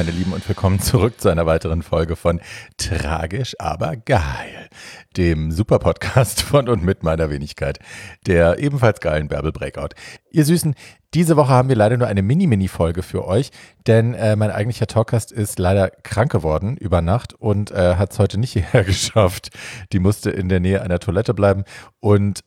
meine Lieben, und willkommen zurück zu einer weiteren Folge von Tragisch, aber geil, dem Super-Podcast von und mit meiner Wenigkeit, der ebenfalls geilen Bärbel Breakout. Ihr Süßen, diese Woche haben wir leider nur eine Mini-Folge für euch, denn mein eigentlicher Talkgast ist leider krank geworden über Nacht und hat es heute nicht hierher geschafft. Die musste in der Nähe einer Toilette bleiben und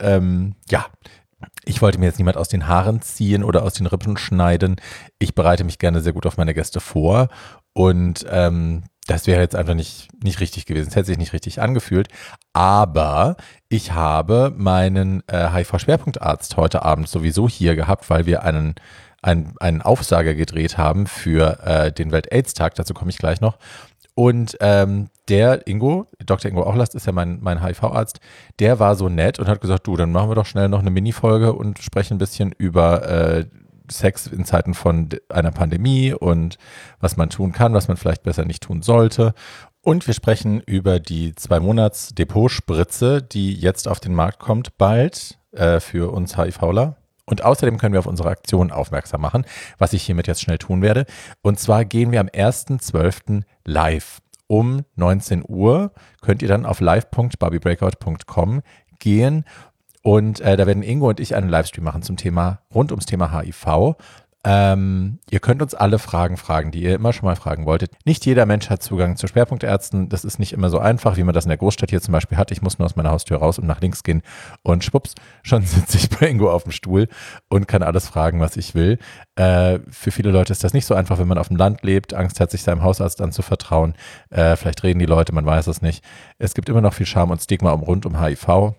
ich wollte mir jetzt niemand aus den Haaren ziehen oder aus den Rippen schneiden. Ich bereite mich gerne sehr gut auf meine Gäste vor und das wäre jetzt einfach nicht richtig gewesen. Es hätte sich nicht richtig angefühlt. Aber ich habe meinen HIV-Schwerpunktarzt heute Abend sowieso hier gehabt, weil wir einen Aufsager gedreht haben für den Welt-AIDS-Tag. Dazu komme ich gleich noch. Und der Ingo, Dr. Ingo Auchlast ist ja mein HIV-Arzt, der war so nett und hat gesagt, du, dann machen wir doch schnell noch eine Mini-Folge und sprechen ein bisschen über Sex in Zeiten von einer Pandemie und was man tun kann, was man vielleicht besser nicht tun sollte. Und wir sprechen über die 2-Monats-Depotspritze, die jetzt auf den Markt kommt, bald für uns HIVler. Und außerdem können wir auf unsere Aktion aufmerksam machen, was ich hiermit jetzt schnell tun werde. Und zwar gehen wir am 1.12. live. Um 19 Uhr könnt ihr dann auf live.barbiebreakout.com gehen. Und da werden Ingo und ich einen Livestream machen rund ums Thema HIV. Ihr könnt uns alle Fragen fragen, die ihr immer schon mal fragen wolltet. Nicht jeder Mensch hat Zugang zu Schwerpunktärzten. Das ist nicht immer so einfach, wie man das in der Großstadt hier zum Beispiel hat. Ich muss nur aus meiner Haustür raus und nach links gehen und schwupps, schon sitze ich bei Ingo auf dem Stuhl und kann alles fragen, was ich will. Für viele Leute ist das nicht so einfach, wenn man auf dem Land lebt, Angst hat, sich seinem Hausarzt anzuvertrauen. Vielleicht reden die Leute, man weiß es nicht. Es gibt immer noch viel Scham und Stigma rund um HIV.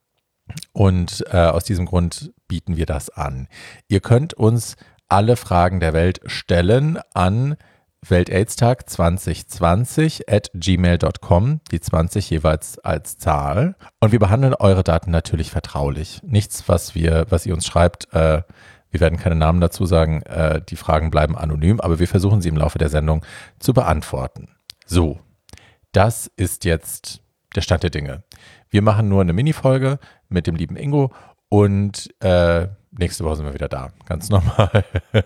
Und aus diesem Grund bieten wir das an. Ihr könnt uns alle Fragen der Welt stellen an Welt-AIDS-Tag 2020@gmail.com, die 20 jeweils als Zahl. Und wir behandeln eure Daten natürlich vertraulich. Nichts, was ihr uns schreibt, wir werden keine Namen dazu sagen, die Fragen bleiben anonym, aber wir versuchen sie im Laufe der Sendung zu beantworten. So, das ist jetzt der Stand der Dinge. Wir machen nur eine Mini-Folge mit dem lieben Ingo und nächste Woche sind wir wieder da. Ganz normal.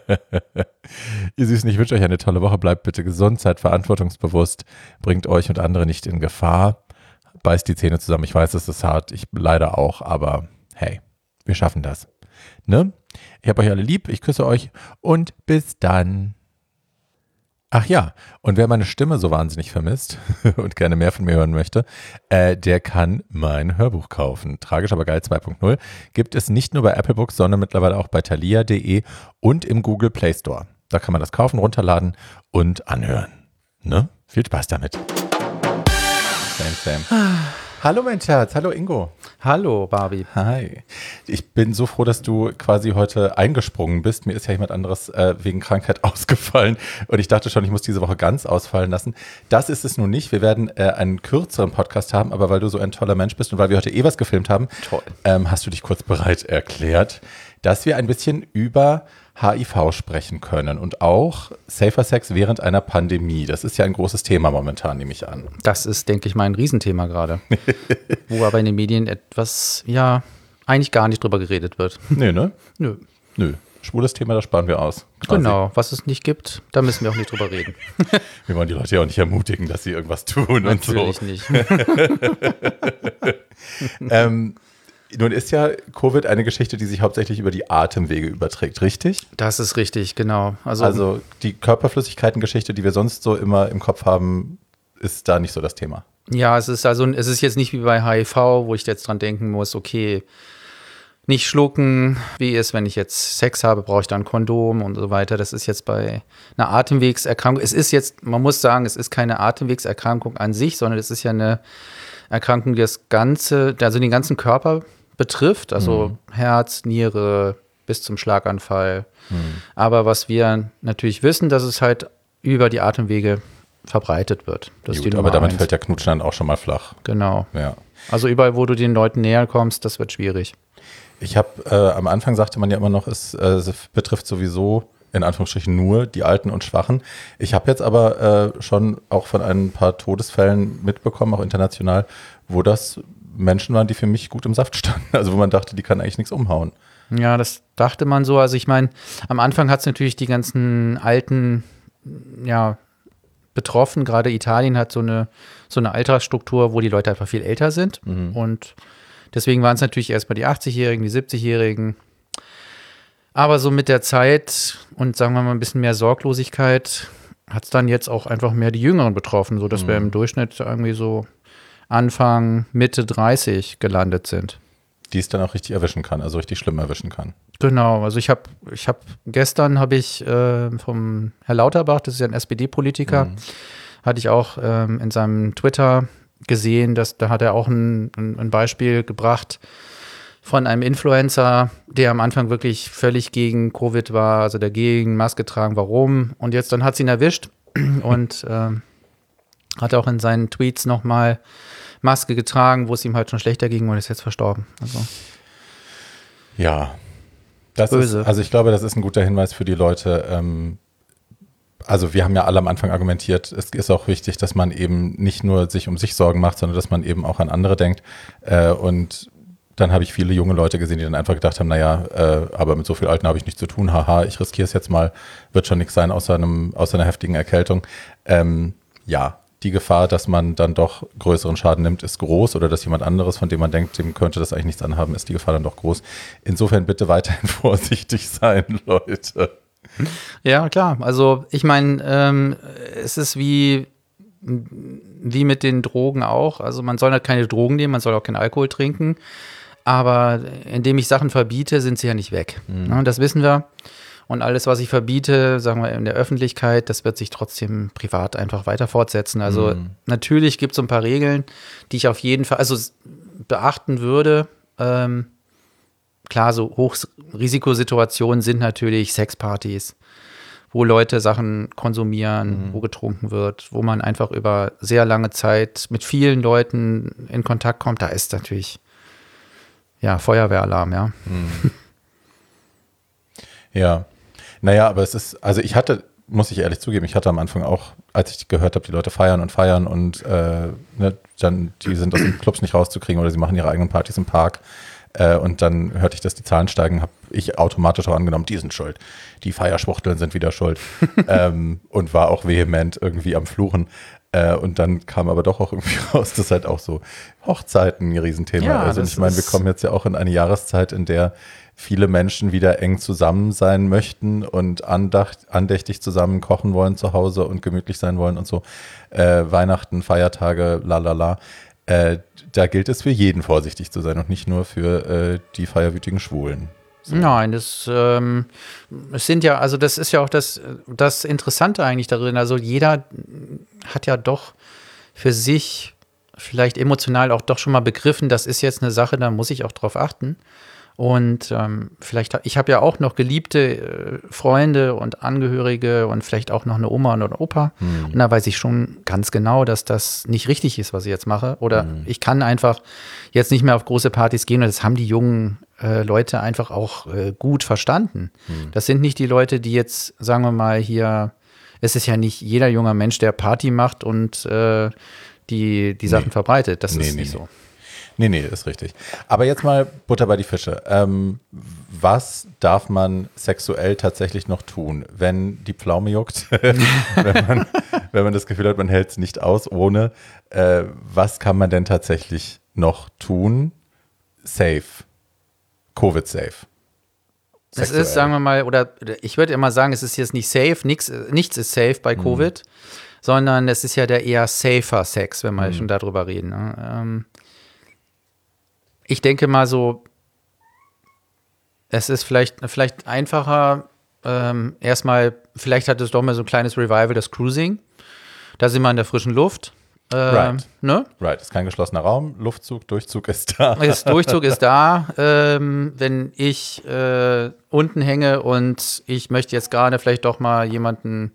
Ihr Süßen, ich wünsche euch eine tolle Woche. Bleibt bitte gesund, seid verantwortungsbewusst, bringt euch und andere nicht in Gefahr. Beißt die Zähne zusammen. Ich weiß, es ist hart. Ich leider auch, aber hey, wir schaffen das. Ne? Ich habe euch alle lieb. Ich küsse euch und bis dann. Ach ja, und wer meine Stimme so wahnsinnig vermisst und gerne mehr von mir hören möchte, der kann mein Hörbuch kaufen. Tragisch, aber geil 2.0 gibt es nicht nur bei Apple Books, sondern mittlerweile auch bei thalia.de und im Google Play Store. Da kann man das kaufen, runterladen und anhören. Ne? Viel Spaß damit. Same. Hallo mein Schatz, hallo Ingo. Hallo Barbie. Hi. Ich bin so froh, dass du quasi heute eingesprungen bist. Mir ist ja jemand anderes wegen Krankheit ausgefallen und ich dachte schon, ich muss diese Woche ganz ausfallen lassen. Das ist es nun nicht. Wir werden einen kürzeren Podcast haben, aber weil du so ein toller Mensch bist und weil wir heute was gefilmt haben, hast du dich kurz bereit erklärt, dass wir ein bisschen über HIV sprechen können und auch Safer Sex während einer Pandemie. Das ist ja ein großes Thema momentan, nehme ich an. Das ist, denke ich mal, ein Riesenthema gerade. Wo aber in den Medien etwas, eigentlich gar nicht drüber geredet wird. Nee, ne? Nö. Schwules Thema, das sparen wir aus. Quasi. Genau, was es nicht gibt, da müssen wir auch nicht drüber reden. Wir wollen die Leute ja auch nicht ermutigen, dass sie irgendwas tun. Natürlich und so. Nicht. Nun ist ja Covid eine Geschichte, die sich hauptsächlich über die Atemwege überträgt, richtig? Das ist richtig, genau. Also die Körperflüssigkeiten-Geschichte, die wir sonst so immer im Kopf haben, ist da nicht so das Thema. Ja, es ist jetzt nicht wie bei HIV, wo ich jetzt dran denken muss, okay, nicht schlucken, wie ist, wenn ich jetzt Sex habe, brauche ich dann ein Kondom und so weiter. Das ist jetzt bei einer Atemwegserkrankung. Es ist jetzt, man muss sagen, es ist keine Atemwegserkrankung an sich, sondern es ist ja eine Erkrankung, die den ganzen Körper betrifft, also Herz, Niere bis zum Schlaganfall. Aber was wir natürlich wissen, dass es halt über die Atemwege verbreitet wird. Das Gut, aber damit fällt der Knutschen dann auch schon mal flach. Genau. Ja. Also überall, wo du den Leuten näher kommst, das wird schwierig. Ich habe, am Anfang sagte man ja immer noch, es betrifft sowieso in Anführungsstrichen nur die Alten und Schwachen. Ich habe jetzt aber schon auch von ein paar Todesfällen mitbekommen, auch international, wo das Menschen waren, die für mich gut im Saft standen. Also wo man dachte, die kann eigentlich nichts umhauen. Ja, das dachte man so. Also ich meine, am Anfang hat es natürlich die ganzen alten betroffen. Gerade Italien hat so eine Altersstruktur, wo die Leute einfach viel älter sind. Und deswegen waren es natürlich erstmal die 80-Jährigen, die 70-Jährigen. Aber so mit der Zeit und sagen wir mal ein bisschen mehr Sorglosigkeit hat es dann jetzt auch einfach mehr die Jüngeren betroffen, sodass wir im Durchschnitt irgendwie so Anfang, Mitte 30 gelandet sind. Die es dann auch richtig erwischen kann, also richtig schlimm erwischen kann. Genau, also gestern habe ich vom Herr Lauterbach, das ist ja ein SPD-Politiker, hatte ich auch in seinem Twitter gesehen, da hat er auch ein Beispiel gebracht von einem Influencer, der am Anfang wirklich völlig gegen Covid war, also dagegen, Maske tragen, warum? Und jetzt dann hat sie ihn erwischt und hat auch in seinen Tweets nochmal Maske getragen, wo es ihm halt schon schlechter ging und ist jetzt verstorben. Also. Ja, also ich glaube, das ist ein guter Hinweis für die Leute. Also wir haben ja alle am Anfang argumentiert, es ist auch wichtig, dass man eben nicht nur sich um sich Sorgen macht, sondern dass man eben auch an andere denkt. Und dann habe ich viele junge Leute gesehen, die dann einfach gedacht haben, naja, aber mit so viel Alten habe ich nichts zu tun, haha, ich riskiere es jetzt mal, wird schon nichts sein außer einer heftigen Erkältung. Ja, die Gefahr, dass man dann doch größeren Schaden nimmt, ist groß, oder dass jemand anderes, von dem man denkt, dem könnte das eigentlich nichts anhaben, ist die Gefahr dann doch groß. Insofern bitte weiterhin vorsichtig sein, Leute. Ja, klar. Also ich meine, es ist wie mit den Drogen auch. Also man soll halt keine Drogen nehmen, man soll auch keinen Alkohol trinken. Aber indem ich Sachen verbiete, sind sie ja nicht weg. Ja, das wissen wir. Und alles, was ich verbiete, sagen wir in der Öffentlichkeit, das wird sich trotzdem privat einfach weiter fortsetzen. Also natürlich gibt es so ein paar Regeln, die ich auf jeden Fall beachten würde. Klar, so Hochrisikosituationen sind natürlich Sexpartys, wo Leute Sachen konsumieren, wo getrunken wird, wo man einfach über sehr lange Zeit mit vielen Leuten in Kontakt kommt. Da ist natürlich Feuerwehralarm, ja. Ja, naja, aber es ist, also muss ich ehrlich zugeben, ich hatte am Anfang auch, als ich gehört habe, die Leute feiern und dann, die sind aus den Clubs nicht rauszukriegen oder sie machen ihre eigenen Partys im Park. Und dann hörte ich, dass die Zahlen steigen, habe ich automatisch auch angenommen, die sind schuld. Die Feierschwuchteln sind wieder schuld. Und war auch vehement irgendwie am Fluchen. Und dann kam aber doch auch irgendwie raus, dass halt auch so Hochzeiten ein Riesenthema. Ja, also ich meine, wir kommen jetzt ja auch in eine Jahreszeit, in der viele Menschen wieder eng zusammen sein möchten und andächtig zusammen kochen wollen zu Hause und gemütlich sein wollen und so. Weihnachten, Feiertage, lalala. Da gilt es für jeden vorsichtig zu sein und nicht nur für die feierwütigen Schwulen. So. Nein, es sind ja, also das ist ja auch das Interessante eigentlich darin. Also jeder hat ja doch für sich vielleicht emotional auch doch schon mal begriffen, das ist jetzt eine Sache, da muss ich auch drauf achten. Und ich habe ja auch noch geliebte Freunde und Angehörige und vielleicht auch noch eine Oma und einen Opa. Und da weiß ich schon ganz genau, dass das nicht richtig ist, was ich jetzt mache. Oder ich kann einfach jetzt nicht mehr auf große Partys gehen. Und das haben die jungen Leute einfach auch gut verstanden. Das sind nicht die Leute, die jetzt, sagen wir mal hier, es ist ja nicht jeder junger Mensch, der Party macht und die Sachen verbreitet. Das ist nicht so. Nee, ist richtig. Aber jetzt mal Butter bei die Fische. Was darf man sexuell tatsächlich noch tun, wenn die Pflaume juckt? wenn man das Gefühl hat, man hält es nicht aus ohne. Was kann man denn tatsächlich noch tun? Safe. Covid-safe. Es ist, sagen wir mal, oder ich würde immer sagen, es ist jetzt nicht safe, nichts ist safe bei Covid, sondern es ist ja der eher safer Sex, wenn wir schon darüber reden. Ne? Ich denke mal so, es ist vielleicht einfacher, erstmal, vielleicht hat es doch mal so ein kleines Revival, das Cruising. Da sind wir in der frischen Luft. Right. Ne? Right, ist kein geschlossener Raum, Luftzug, Durchzug ist da. Durchzug ist da. Wenn ich unten hänge und ich möchte jetzt gerade vielleicht doch mal jemanden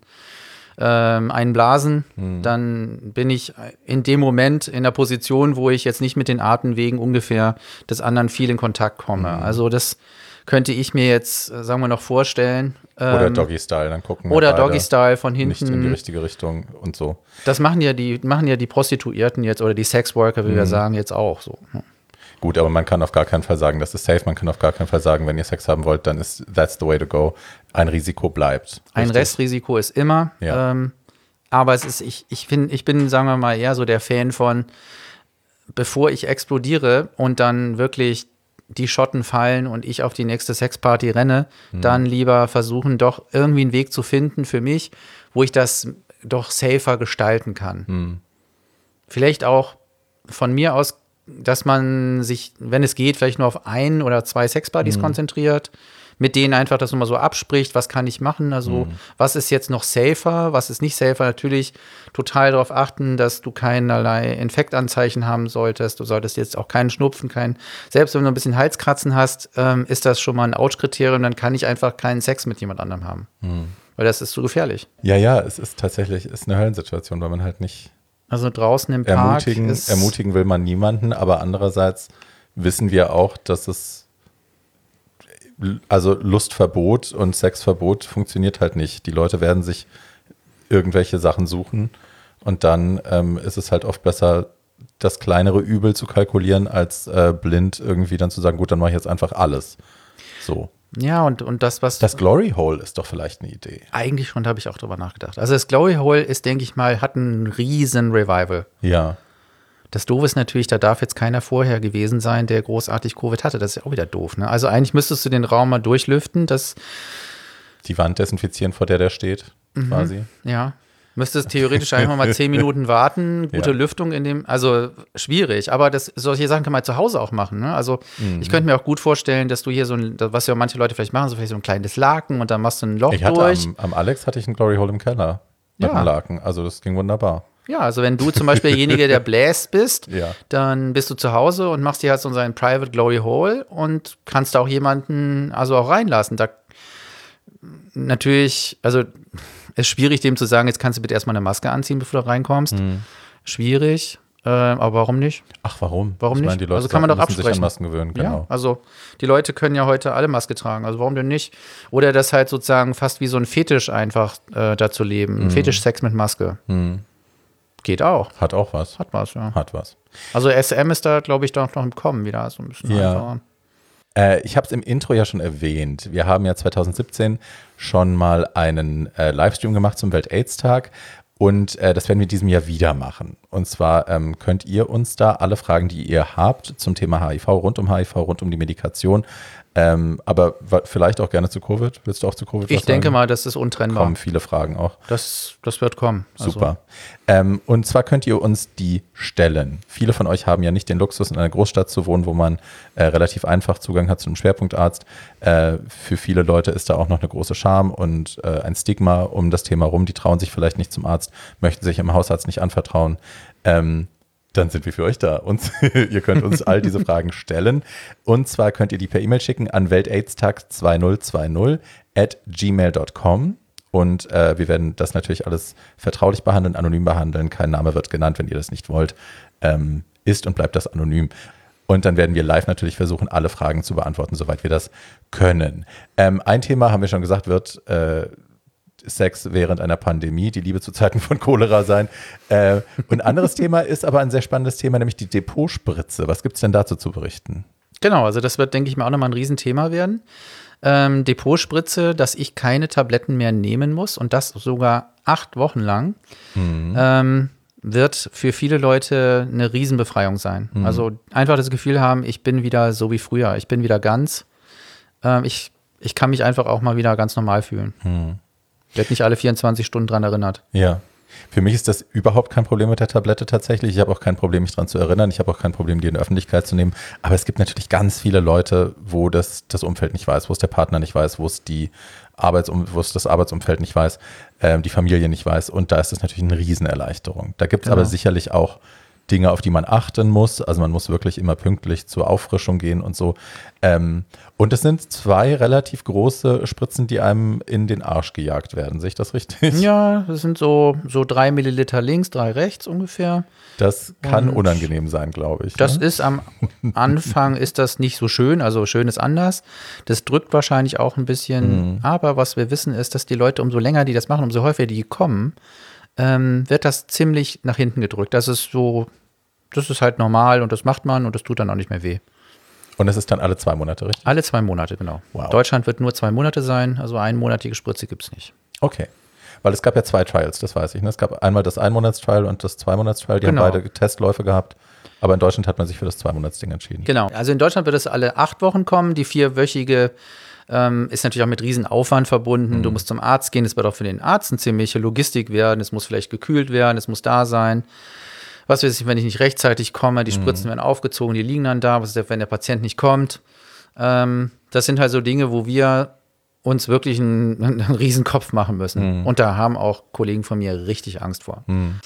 einblasen, dann bin ich in dem Moment in der Position, wo ich jetzt nicht mit den Atemwegen ungefähr des anderen viel in Kontakt komme. Also das könnte ich mir jetzt, sagen wir noch, vorstellen. Oder Doggy-Style, dann gucken wir oder Doggy-Style von hinten. Nicht in die richtige Richtung und so. Das machen ja die Prostituierten jetzt oder die Sexworker, wie wir sagen, jetzt auch so. Gut, aber man kann auf gar keinen Fall sagen, das ist safe. Man kann auf gar keinen Fall sagen, wenn ihr Sex haben wollt, dann ist that's the way to go. Ein Risiko bleibt. Ein Restrisiko ist immer. Ja. Aber ich bin, sagen wir mal, eher so der Fan von, bevor ich explodiere und dann wirklich die Schotten fallen und ich auf die nächste Sexparty renne, dann lieber versuchen, doch irgendwie einen Weg zu finden für mich, wo ich das doch safer gestalten kann. Vielleicht auch von mir aus, dass man sich, wenn es geht, vielleicht nur auf 1 oder 2 Sexpartys konzentriert, mit denen einfach das nochmal so abspricht, was kann ich machen, also was ist jetzt noch safer, was ist nicht safer, natürlich total darauf achten, dass du keinerlei Infektanzeichen haben solltest, du solltest jetzt auch keinen Schnupfen, selbst wenn du ein bisschen Halskratzen hast, ist das schon mal ein Ouch-Kriterium, dann kann ich einfach keinen Sex mit jemand anderem haben, weil das ist zu gefährlich. Ja, es ist tatsächlich eine Höllensituation, weil man halt nicht also draußen im Park ermutigen will man niemanden, aber andererseits wissen wir auch, dass also Lustverbot und Sexverbot funktioniert halt nicht. Die Leute werden sich irgendwelche Sachen suchen und dann ist es halt oft besser, das kleinere Übel zu kalkulieren, als blind irgendwie dann zu sagen, gut, dann mache ich jetzt einfach alles. So. Ja, und das, was. Das Glory Hole ist doch vielleicht eine Idee. Eigentlich schon, da habe ich auch drüber nachgedacht. Also das Glory Hole ist, denke ich mal, hat einen riesen Revival. Ja. Das Doofe ist natürlich, da darf jetzt keiner vorher gewesen sein, der großartig Covid hatte. Das ist ja auch wieder doof, ne? Also eigentlich müsstest du den Raum mal durchlüften, die Wand desinfizieren, vor der steht, quasi. Ja. Müsstest theoretisch einfach mal 10 Minuten warten, gute Lüftung also schwierig, aber solche Sachen kann man zu Hause auch machen, ne? Also ich könnte mir auch gut vorstellen, dass du hier was ja manche Leute vielleicht machen, so vielleicht so ein kleines Laken und dann machst du ein Loch durch. Am Alex hatte ich ein Glory Hole im Keller mit einem Laken, also das ging wunderbar. Ja, also wenn du zum Beispiel derjenige, der bläst bist, dann bist du zu Hause und machst dir halt so sein Private Glory Hole und kannst da auch jemanden also auch reinlassen. Da natürlich, also ist schwierig, dem zu sagen, jetzt kannst du bitte erstmal eine Maske anziehen, bevor du reinkommst. Schwierig, aber warum nicht? Ach, warum? Warum ich nicht? meine, die Leute also kann man doch müssen sich an absprechen. Masken gewöhnen, genau. Ja, also die Leute können ja heute alle Maske tragen, also warum denn nicht? Oder das halt sozusagen fast wie so ein Fetisch einfach dazu leben. Ein Fetisch-Sex mit Maske. Geht auch. Hat auch was. Hat was, ja. Hat was. Also SM ist da, glaube ich, doch noch im Kommen wieder so ein bisschen einfacher. Ich habe es im Intro ja schon erwähnt. Wir haben ja 2017 schon mal einen Livestream gemacht zum Welt-AIDS-Tag und das werden wir in diesem Jahr wieder machen. Und zwar könnt ihr uns da alle Fragen, die ihr habt zum Thema HIV, rund um die Medikation, aber vielleicht auch gerne zu Covid. Willst du auch zu Covid was sagen? Ich denke mal, das ist untrennbar. Kommen viele Fragen auch. Das wird kommen. Also. Super. Und zwar könnt ihr uns die stellen. Viele von euch haben ja nicht den Luxus, in einer Großstadt zu wohnen, wo man relativ einfach Zugang hat zu einem Schwerpunktarzt. Für viele Leute ist da auch noch eine große Scham und ein Stigma um das Thema rum. Die trauen sich vielleicht nicht zum Arzt, möchten sich im Hausarzt nicht anvertrauen. Dann sind wir für euch da. Ihr könnt uns all diese Fragen stellen. Und zwar könnt ihr die per E-Mail schicken an weltaidstag2020@gmail.com. Und wir werden das natürlich alles vertraulich behandeln, anonym behandeln. Kein Name wird genannt, wenn ihr das nicht wollt. Ist und bleibt das anonym. Und dann werden wir live natürlich versuchen, alle Fragen zu beantworten, soweit wir das können. Ein Thema, haben wir schon gesagt, wird Sex während einer Pandemie, die Liebe zu Zeiten von Cholera sein. Und ein anderes Thema ist aber ein sehr spannendes Thema, nämlich die Depotspritze. Was gibt es denn dazu zu berichten? Genau, also das wird, denke ich mal, auch nochmal ein Riesenthema werden. Depotspritze, dass ich keine Tabletten mehr nehmen muss und das sogar 8 Wochen lang, wird für viele Leute eine Riesenbefreiung sein. Also einfach das Gefühl haben, ich bin wieder so wie früher, ich bin wieder ganz. Ich kann mich einfach auch mal wieder ganz normal fühlen. Wird nicht alle 24 Stunden dran erinnert. Ja. Für mich ist das überhaupt kein Problem mit der Tablette tatsächlich. Ich habe auch kein Problem, mich daran zu erinnern. Ich habe auch kein Problem, die in die Öffentlichkeit zu nehmen. Aber es gibt natürlich ganz viele Leute, wo das Umfeld nicht weiß, wo es der Partner nicht weiß, wo es das Arbeitsumfeld nicht weiß, die Familie nicht weiß. Und da ist es natürlich eine Riesenerleichterung. Da gibt es aber sicherlich auch Dinge, auf die man achten muss. Also man muss wirklich immer pünktlich zur Auffrischung gehen und so. Und es sind 2 relativ große Spritzen, die einem in den Arsch gejagt werden. Sehe ich das richtig? Ja, das sind so 3 Milliliter links, 3 rechts ungefähr. Das kann unangenehm sein, glaube ich. Das ist am Anfang ist das nicht so schön, also schön ist anders. Das drückt wahrscheinlich auch ein bisschen. Aber was wir wissen ist, dass die Leute, umso länger die das machen, umso häufiger die kommen, wird das ziemlich nach hinten gedrückt. Das ist halt normal und das macht man und das tut dann auch nicht mehr weh. Und es ist dann alle 2 Monate, richtig? Alle 2 Monate, genau. Wow. Deutschland wird nur 2 Monate sein, also 1-monatige Spritze gibt es nicht. Okay. Weil es gab ja 2 Trials, das weiß ich. Ne? Es gab einmal das 1-Monats-Trial und das 2-Monats-Trial. Die haben beide Testläufe gehabt. Aber in Deutschland hat man sich für das 2-Monats-Ding entschieden. Genau. Also in Deutschland wird es alle 8 Wochen kommen. Die 4-wöchige ist natürlich auch mit riesen Aufwand verbunden. Du musst zum Arzt gehen. Es wird auch für den Arzt eine ziemliche Logistik werden. Es muss vielleicht gekühlt werden. Es muss da sein. Was weiß ich, wenn ich nicht rechtzeitig komme, die Spritzen werden aufgezogen, die liegen dann da. Was ist, wenn der Patient nicht kommt? Das sind halt so Dinge, wo wir uns wirklich einen riesen Kopf machen müssen. Und da haben auch Kollegen von mir richtig Angst vor.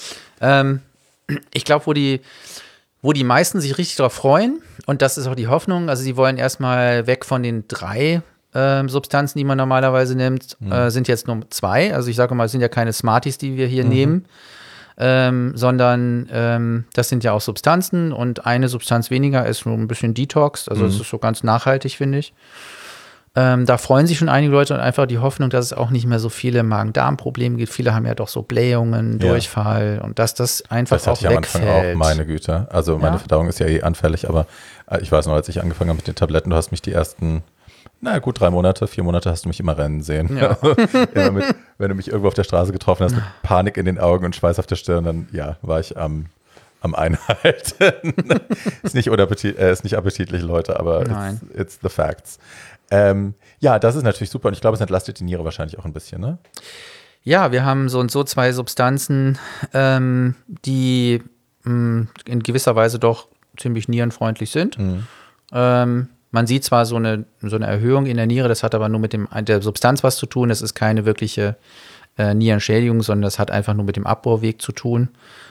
Ich glaube, wo die meisten sich richtig drauf freuen, und das ist auch die Hoffnung, also sie wollen erstmal weg von den 3 Substanzen, die man normalerweise nimmt, sind jetzt nur 2. Also ich sage mal, es sind ja keine Smarties, die wir hier nehmen, sondern das sind ja auch Substanzen, und eine Substanz weniger ist nur ein bisschen Detox, also es ist so ganz nachhaltig, finde ich. Da freuen sich schon einige Leute, und einfach die Hoffnung, dass es auch nicht mehr so viele Magen-Darm-Probleme gibt. Viele haben ja doch so Blähungen, Durchfall, und dass das einfach das auch wegfällt. Das hatte ich am Anfang auch, meine Güte. Also meine Verdauung ist ja eh anfällig, aber ich weiß noch, als ich angefangen habe mit den Tabletten, du hast mich die ersten, gut 3 Monate, 4 Monate hast du mich immer rennen sehen. Ja. Immer wenn du mich irgendwo auf der Straße getroffen hast, mit Panik in den Augen und Schweiß auf der Stirn, dann war ich am Einhalten. Ist nicht appetitlich, Leute, aber it's the facts. Das ist natürlich super, und ich glaube, es entlastet die Niere wahrscheinlich auch ein bisschen, ne? Ja, wir haben so und so 2 Substanzen, die in gewisser Weise doch ziemlich nierenfreundlich sind. Man sieht zwar so eine Erhöhung in der Niere, das hat aber nur mit der Substanz was zu tun. Das ist keine wirkliche Nierenschädigung, sondern das hat einfach nur mit dem Abbauweg zu tun.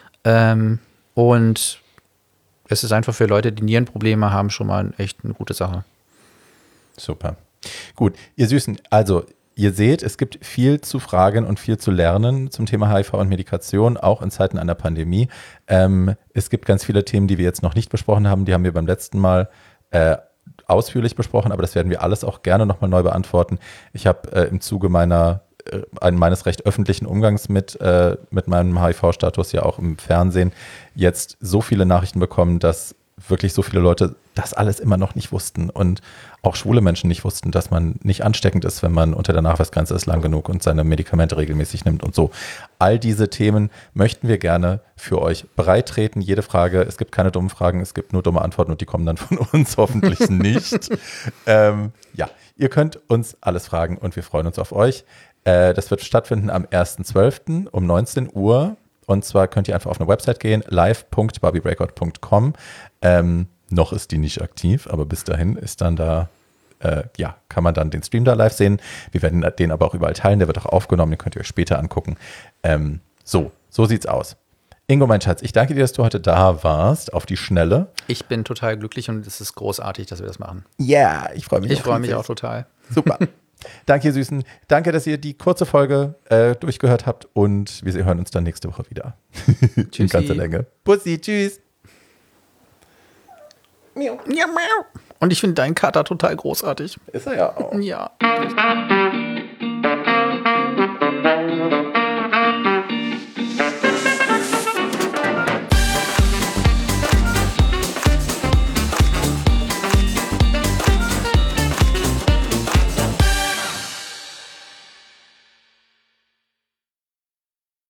Und es ist einfach für Leute, die Nierenprobleme haben, schon mal echt eine gute Sache. Super. Gut, ihr Süßen, also ihr seht, es gibt viel zu fragen und viel zu lernen zum Thema HIV und Medikation, auch in Zeiten einer Pandemie. Es gibt ganz viele Themen, die wir jetzt noch nicht besprochen haben, die haben wir beim letzten Mal ausführlich besprochen, aber das werden wir alles auch gerne nochmal neu beantworten. Ich habe im Zuge meines recht öffentlichen Umgangs mit meinem HIV-Status ja auch im Fernsehen jetzt so viele Nachrichten bekommen, dass wirklich so viele Leute das alles immer noch nicht wussten, und auch schwule Menschen nicht wussten, dass man nicht ansteckend ist, wenn man unter der Nachweisgrenze ist lang genug und seine Medikamente regelmäßig nimmt und so. All diese Themen möchten wir gerne für euch bereittreten. Jede Frage, es gibt keine dummen Fragen, es gibt nur dumme Antworten, und die kommen dann von uns hoffentlich nicht. Ihr könnt uns alles fragen, und wir freuen uns auf euch. Das wird stattfinden am 1.12. um 19 Uhr. Und zwar könnt ihr einfach auf eine Website gehen, live.barbiebreakout.com. Noch ist die nicht aktiv, aber bis dahin ist dann da, kann man dann den Stream da live sehen. Wir werden den aber auch überall teilen, der wird auch aufgenommen, den könnt ihr euch später angucken. So sieht's aus. Ingo, mein Schatz, ich danke dir, dass du heute da warst, auf die Schnelle. Ich bin total glücklich, und es ist großartig, dass wir das machen. Ja, ich freue mich. Ich freue mich auch total. Super. Danke, ihr Süßen. Danke, dass ihr die kurze Folge durchgehört habt, und wir hören uns dann nächste Woche wieder. In ganzer Länge. Bussi, tschüss. Miau. Ja, miau. Und ich finde deinen Kater total großartig. Ist er ja auch. Ja.